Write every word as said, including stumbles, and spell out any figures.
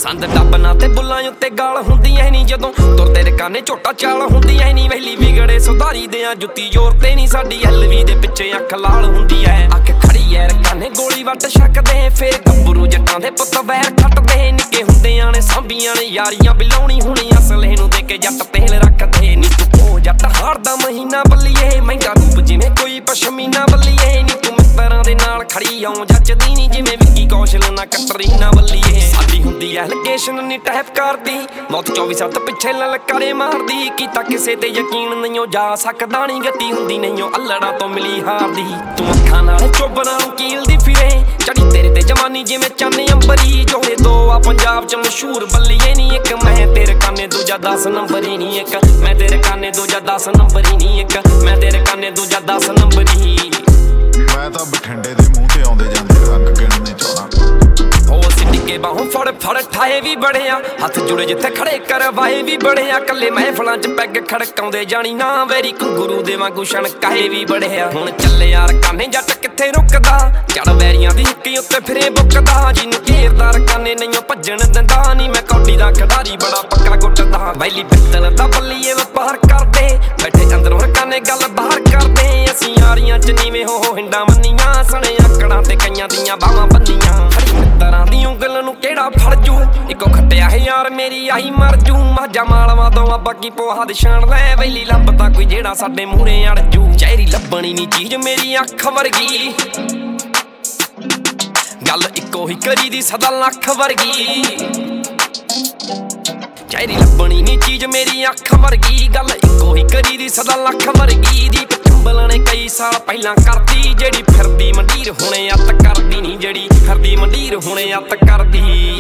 ਸੰਦ ਡੱਬਨਾਂ ਤੇ ਬੁੱਲਾਂ ਉੱਤੇ ਗਾਲ ਹੁੰਦੀਆਂ ਨਹੀਂ ਜਦੋਂ ਤੁਰਦੇ ਰਕਾਨੇ ਝੋਟਾ ਚਾਲ ਹੁੰਦੀਆਂ ਨਹੀਂ ਵਹਿਲੀ ਵਿਗੜੇ ਸੁਧਾਰੀ ਦਿਆਂ ਜੁੱਤੀ ਜ਼ੋਰ ਤੇ ਨਹੀਂ ਸਾਡੀ ਐਲਵੀ ਦੇ ਪਿੱਛੇ ਅੱਖ ਲਾਲ ਹੁੰਦੀ ਐ ਅੱਖ ਖੜੀ ਐ ਰਕਾਨੇ ਗੋਲੀ ਵੱਟ ਛੱਕਦੇ ਫੇਰ ਗੱਭਰੂ ਜੱਟਾਂ ਦੇ ਪੁੱਤ ਵੈਰ ਖੱਟਦੇ ਨਿੱਕੇ ਹੁੰਦਿਆਂ ਨੇ ਸਾਂਭੀਆਂ ਨੇ ਯਾਰੀਆਂ ਬਿਲਾਉਣੀ ਹੁਣੀ ਅਸਲੇ ਨੂੰ ਦੇ ਕੇ ਜੱਟ ਤੇਲ ਰੱਖਦੇ ਨੀ ਤੂੰ ਉਹ ਜੱਟ ਹਾਰ ਦਾ ਮਹੀਨਾ ਬੱਲੀਏ ਮਹਿੰਗਾ ਰੂਪ ਜਿਵੇਂ ਕੋਈ ਪਸ਼ਮੀਨਾ ਬੱਲੀਏ ਨੀ ਤੂੰ ਮਿੱਤਰਾਂ ਦੇ ਨਾਲ ਖੜੀ ਆਉਂ ਜੱਚਦੀ ਨੀ ਜਿਵੇਂ ਵਿੱਕੀ ਕੌਸ਼ਲ ਨਾ ਕਟਰੀਨਾ ਬੱਲੀਏ ਸਾਡੀ ਹੁੰਦੀ ਐ ਲੋਕੇਸ਼ਨ ਨੀ ਟੈਪ ਕਰਦੀ ਮੌਤ ਚੌਵੀ ਸੱਤ ਪਿੱਛੇ ਲਲਕਾਰੇ ਮਾਰਦੀ ਕੀਤਾ ਕਿਸੇ ਤੇ ਯਕੀਨ ਨਹੀਂਓ ਜਾ ਸਕਦਾ ਨੀ ਗਤੀ ਹੁੰਦੀ ਨਹੀਂਓ ਅੱਲੜਾਂ ਤੋਂ ਮਿਲੀ ਹਾਰਦੀ ਤੂੰ ਅੱਖਾਂ ਨਾਲ ਚੋਬਰਾਂ ਨੂੰ ਕੀਲਦੀ ਫਿਰੇ ਚੜੀ ਤੇਰੇ ਤੇ ਜਵਾਨੀ ਜਿਵੇਂ ਚੰਨ ਅੰਬਰੀ ਜੋੜੇ ਦੋ ਆ ਪੰਜਾਬ ਚ ਮਸ਼ਹੂਰ ਬੱਲੀਏ ਨੀ ਇੱਕ ਮੈਂ ਤੇਰੇ ਕਾਨੇ ਦੂਜਾ ਦਸ ਨੰਬਰ ਹੀ ਨੀ ਇੱਕ ਮੈਂ ਤੇਰੇ ਕਾਨੇ ਦੂਜਾ ਦਸ ਨੰਬਰ ਹੀ ਨੀ ਇੱਕ ਮੈਂ ਤੇਰੇ ਕਾਨੇ ਦੂਜਾ ਦਸ ਨੰਬਰ ਹੀ ਮੈਂ ਤਾਂ ਬਠਿੰਡੇ ਦੇ ਮੂੰਹ ਤੇ ਆਉਂਦੇ ਜਾਂਦੇ ਰੰਗ ਗਿਣਨੇ ਚਾਹਣਾ ਹੋ ਅਸੀਂ ਡਿੱਗੇ ਬਾਹੋਂ ਫੜ ਫੜ ਠਾਏ ਵੀ ਬੜਿਆ ਹੱਥ ਜੁੜੇ ਜਿੱਥੇ ਖੜੇ ਕਰਵਾਏ ਵੀ ਬੜਿਆ ਕੱਲੇ ਮਹਿਫਲਾਂ ਚ ਪੈਗ ਖੜਕਾਉਂਦੇ ਜਾਣੀ ਨਾ ਵੈਰੀ ਗੁਰੂ ਦੇ ਵਾਂਗੂ ਛਣਕਾਏ ਵੀ ਬੜਿਆ ਹੁਣ ਚੱਲੇ ਯਾਰ ਕਾਨੇ ਜੱਟ ਕਿੱਥੇ ਰੁਕਦਾ ਚੜ ਵੈਰੀਆਂ ਦੀ ਹਿੱਕੀ ਉੱਤੇ ਫਿਰੇ ਬੁੱਕਦਾ ਜਿਹਨੂੰ ਘੇਰਦਾ ਰਕਾਨੇ ਨਹੀਂਓ ਭੱਜਣ ਦਿੰਦਾ ਨੀ ਮੈਂ ਕੌਡੀ ਦਾ ਖਿਡਾਰੀ ਬੜਾ ਪੱਕਾ ਗੁੱਟਦਾ ਵੈਲੀ ਪਿੱਤਲ ਦਾ ਬੱਲੀਏ ਵਪਾਰ ਕਰਦੇ ਬੈਠੇ ਅੰਦਰੋਂ ਰਕਾਨੇ ਗੱਲ ਬਾਹਰ ਕਰਦੇ ਅਸੀਂ ਯਾਰੀਆਂ ਚ ਨੀਵੇਂ ਹੋ ਹਿੰਡਾਂ ਮੰਨੀਆਂ ਸਣੇ ਆਕੜਾਂ ਤੇ ਕਈਆਂ ਦੀਆਂ ਬਾਹਾਂ ਬੰਨੀਆਂ ਮਿੱਤਰਾਂ ਦੀ ਉਂਗਲ ਨੂੰ ਕਿਹੜਾ ਫੜ ਜੂ ਇੱਕੋ ਖੱਟਿਆ ਹੈ ਯਾਰ ਮੇਰੀ ਆਈ ਮਰ ਜੂ ਮਾਝਾ ਮਾਲਵਾ ਤੋਂ ਆ ਬਾਕੀ ਪੋਹਾ ਦੇ ਛਾਣ ਲੈ ਵੈਲੀ ਲੱਭਦਾ ਕੋਈ ਜਿਹੜਾ ਸਾਡੇ ਮੂਹਰੇ ਅੜ ਜੂ ਚਿਹਰੀ ਲੱਭਣੀ ਨੀ ਚੀਜ਼ ਮੇਰੀ ਅੱਖ ਵਰਗੀ ਗੱਲ ਇੱਕੋ ਹੀ ਕਰੀ ਦੀ ਸਦਾ ਲੱਖ ਵਰਗੀ ਚਿਹਰੀ ਲੱਭਣੀ ਨੀ ਚੀਜ਼ ਮੇਰੀ ਅੱਖ ਵਰਗੀ ਗੱਲ ਇੱਕੋ ਹੀ ਕਰੀ ਦੀ ਸਦਾ ਲੱਖ ਵਰਗੀ ਦੀ ਚੰਬਲ ਨੇ ਕਈ ਸਾਲ ਪਹਿਲਾਂ ਕਰਦੀ ਜਿਹੜੀ ਫਿਰਦੀ ਮੰਡੀਰ ਹੁਣੇ ਅੱਤ ਕਰਦੀ ਨੀ ਜਿਹੜੀ ਫਿਰਦੀ ਮੰਡੀਰ ਹੁਣੇ ਅੱਤ ਕਰਦੀ